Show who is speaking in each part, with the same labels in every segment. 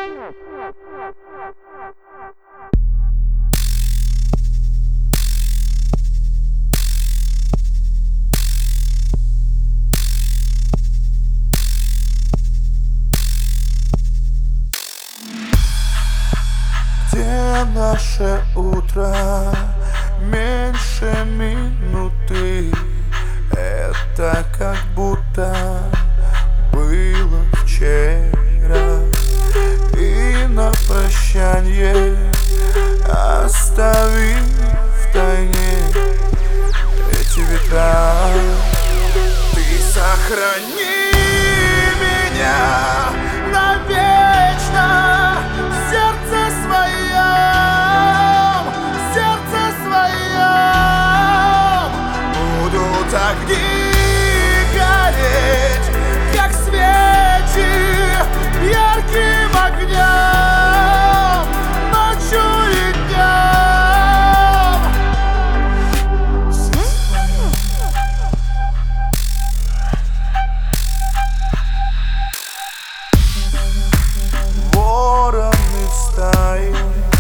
Speaker 1: Где наше утро? Меньше минуты. Это как будто было вчера. И на прощанье, оставив в тайне эти ветра, ты сохрани меня навечно в сердце своем. Будут огни гореть, как свечи, ярким огнем, ночью и днем. Вороны стаи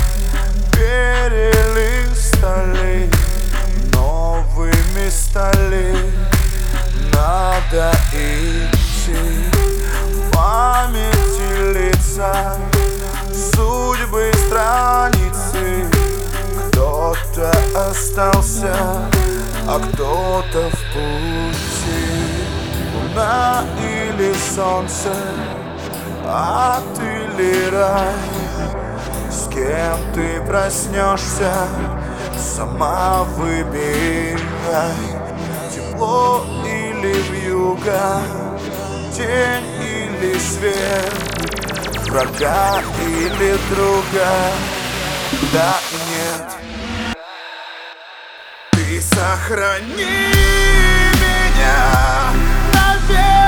Speaker 1: перелистали, новыми стали. Надо идти, в памяти лица, судьбы страницы. Кто-то остался, а кто-то в пути. Луна или солнце, ад или рай. С кем ты проснешься, сама выбирай. Тепло или вьюга, день или свет, врага или друга, да и нет. Ты сохрани меня навек.